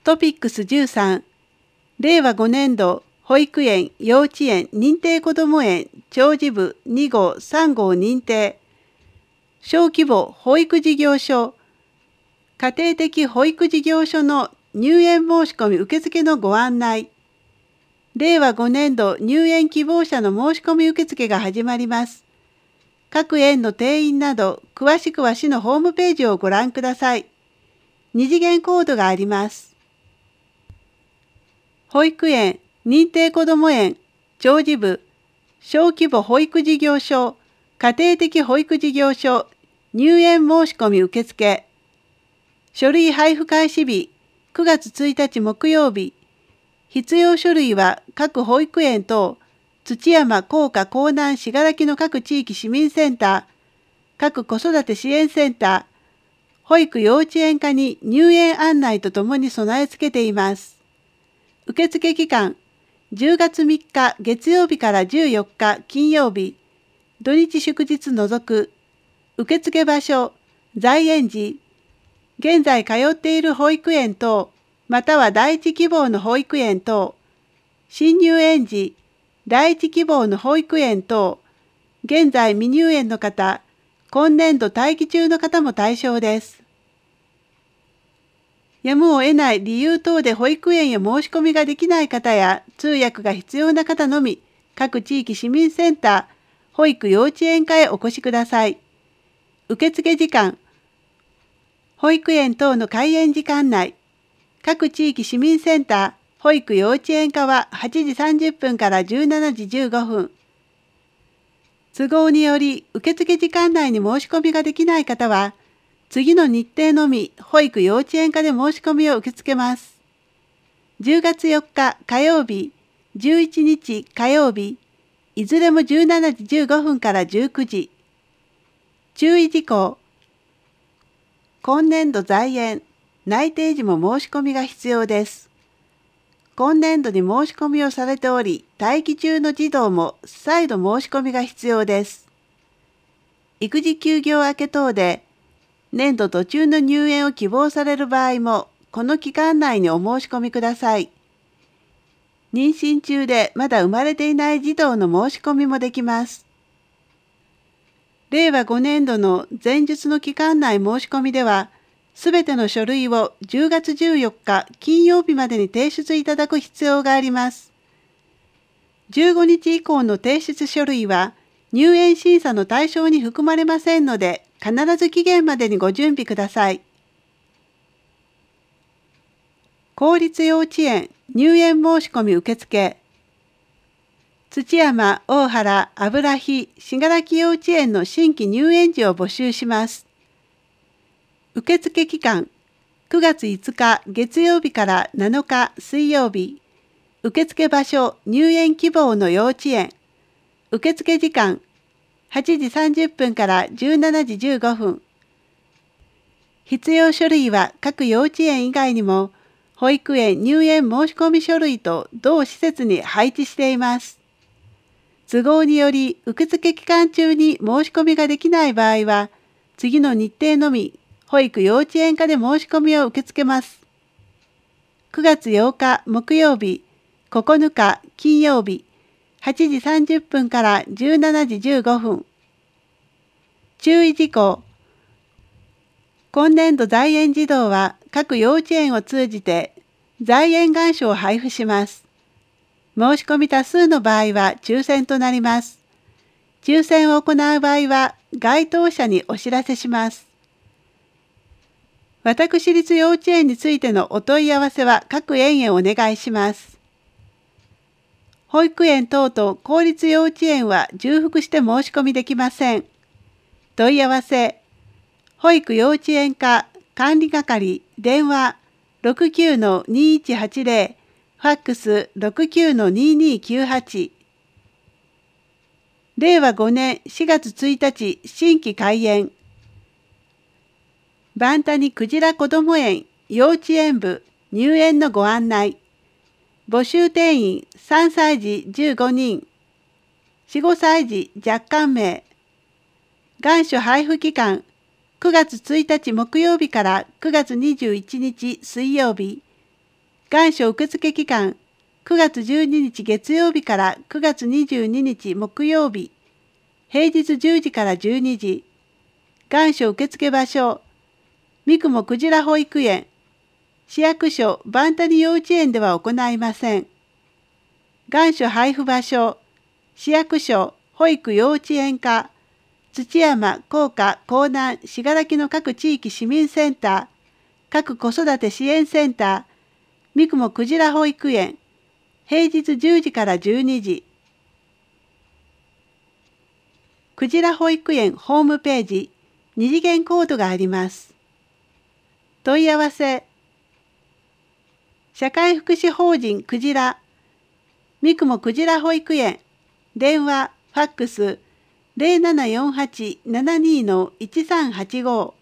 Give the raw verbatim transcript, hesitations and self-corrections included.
トピックスじゅうさん、れいわごねんど保育園・幼稚園認定こども園長事部に号さん号認定小規模保育事業所家庭的保育事業所の入園申し込み受付のご案内。れいわごねんど入園希望者の申し込み受付が始まります。各園の定員など詳しくは市のホームページをご覧ください。二次元コードがあります。保育園、認定こども園、長事部、小規模保育事業所、家庭的保育事業所、入園申し込み受付。書類配布開始日、くがつついたち木曜日。必要書類は各保育園等、土山、甲賀、江南、信楽の各地域市民センター、各子育て支援センター、保育幼稚園課に入園案内とともに備え付けています。受付期間、じゅうがつみっか月曜日からじゅうよっか金曜日、土日祝日除く。受付場所、在園児、現在通っている保育園等、または第一希望の保育園等、新入園児、第一希望の保育園等、現在未入園の方、今年度待機中の方も対象です。やむを得ない理由等で保育園へ申し込みができない方や通訳が必要な方のみ、各地域市民センター、保育幼稚園課へお越しください。受付時間、保育園等の開園時間内、各地域市民センター、保育幼稚園課ははちじさんじゅっぷんからじゅうしちじじゅうごふん。都合により受付時間内に申し込みができない方は、次の日程のみ保育幼稚園課で申し込みを受け付けます。じゅうがつよっか火曜日、じゅういちにち火曜日、いずれもじゅうしちじじゅうごふんからじゅうくじ。注意事項。今年度在園、内定時も申し込みが必要です。今年度に申し込みをされており、待機中の児童も再度申し込みが必要です。育児休業明け等で、年度途中の入園を希望される場合も、この期間内にお申し込みください。妊娠中でまだ生まれていない児童の申し込みもできます。れいわごねんどの前述の期間内申し込みでは、すべての書類をじゅうがつじゅうよっか金曜日までに提出いただく必要があります。じゅうごにち以降の提出書類は、入園審査の対象に含まれませんので、必ず期限までにご準備ください。公立幼稚園入園申し込み受付。土山、大原、油木、信楽幼稚園の新規入園児を募集します。受付期間、くがついつか月曜日からなのか水曜日。受付場所、入園希望の幼稚園。受付時間、はちじさんじゅっぷんからじゅうしちじじゅうごふん。必要書類は各幼稚園以外にも、保育園入園申し込み書類と同施設に配置しています。都合により受付期間中に申し込みができない場合は、次の日程のみ保育幼稚園課で申し込みを受け付けます。くがつようか木曜日、ここのか金曜日、はちじさんじゅっぷんからじゅうしちじじゅうごふん。注意事項。今年度在園児童は各幼稚園を通じて在園願書を配布します。申し込み多数の場合は抽選となります。抽選を行う場合は該当者にお知らせします。私立幼稚園についてのお問い合わせは各園へお願いします。保育園等と公立幼稚園は重複して申し込みできません。問い合わせ、保育幼稚園課管理係電話 ろくきゅうのにいちはちぜろ、ファックス ろくきゅうのににきゅうはち。れいわごねんしがつついたち新規開園。番谷くじらこども園幼稚園部入園のご案内。募集定員さんさいじじゅうごにん、よん、ごさい児若干名。願書配布期間くがつついたち木曜日からくがつにじゅういちにち水曜日。 願書受付期間、くがつじゅうににち月曜日からくがつにじゅうににち木曜日、平日じゅうじからじゅうにじ。願書受付場所、三雲くじら保育園、市役所バンタリ幼稚園では行いません。願書配布場所、市役所保育幼稚園課、土山、甲賀、江南、信楽の各地域市民センター、各子育て支援センター、三雲くじら保育園、平日じゅうじからじゅうにじ。くじら保育園ホームページ、二次元コードがあります。問い合わせ、社会福祉法人くじら、三雲くじら保育園、電話、ファックス、ゼロななよんはち ななにのいちさんはちご。